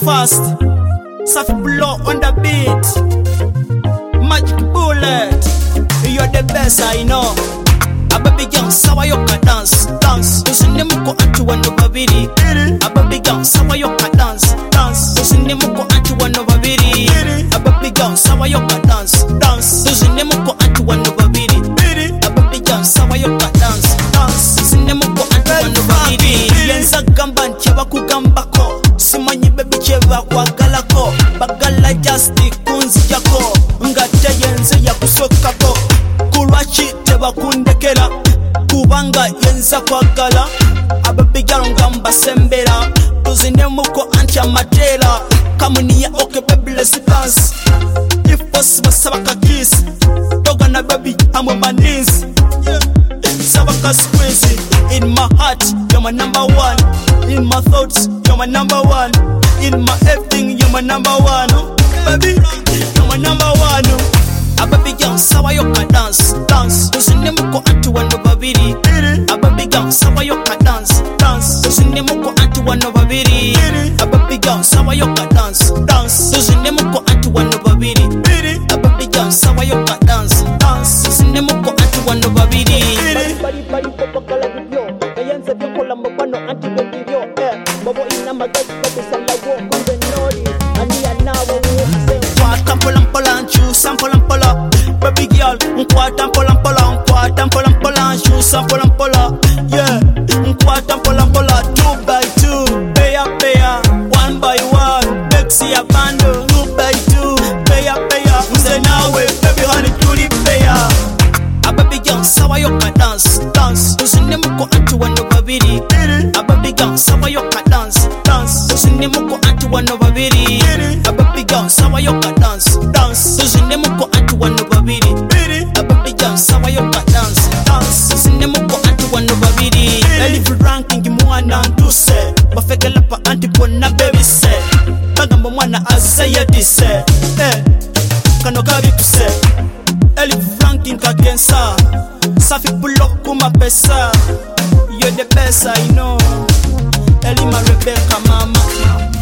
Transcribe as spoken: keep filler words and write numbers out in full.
fast. Safi blow on the beat. Magic bullet. You're the best I know. A baby girl, sawa yoka dance, dance. Usine muko antu wano babiri. A baby girl, sawa yoka dance, dance. Usine muko antu wano babiri. A baby girl, sawa yoka dance, dance. Usine muko antu wano babiri. A baby girl, sawa yoka dance, dance. Usine muko antu wano babiri. Yenza gamba ncheba kugambako. Simanyi baby cheba kwa galako. Bagala justi kunzi jako. Ngate yenze ya kusokako. Kurachi teba kundekela. Kubanga yenza kwagala. Ababijalo ngamba sembera. Tuzine muko anti amatela. Kamuniya okay baby let's dance. If possible sabaka kiss. Doga na baby I'm on my knees. Sabaka squeeze. In my heart you're my number one. In my thoughts you're my number one. In my everything you're my number one. Baby you're my number one. A baby girl, sawa yoka dance, dance. Usine muko antu wano babiri. A baby girl, sawa yoka dance, dance. Usine muko antu wano babiri. A baby girl, sawa yoka dance, dance. Usine muko antu wano babiri. A baby girl, sawa yoka dance, dance. Usine muko antu wano babiri. Bari bari popo kala video. Kayenze vyoko la mbano anti video. Eh, babo ina magati kopi salawo kumbe nori. Ani anawa uwe. Kwata mpola mpola nchu sampola mpola. Baby girl, nkwata mpola mpola, nkwata mpola mpola, nchusa mpola mpola. Yeah, nkwata mpola mpola, two by two, paya paya, one by one, Bexi a bando, two by two, paya paya. Mze nawe, baby honey, tuli paya. A baby girl, sawa yoka dance, dance. Usine muko antu wano babiri. A baby girl, sawa yoka dance, dance. Usine muko antu wano babiri. A baby girl, sawa yoka dance, dance. Usine muko antu wano babiri. A baby girl, sawa yoka dance, dance. Usine muko antu wano babiri. Elifu ranking mwana nduse. Bafegela pa anti pona baby se. Bagambo mwana azaya dise. Eh, kano kabi tuse. Elifu ranking kagensa. Safi pulo kuma pesa. You're the best I know. Elima Rebecca mama.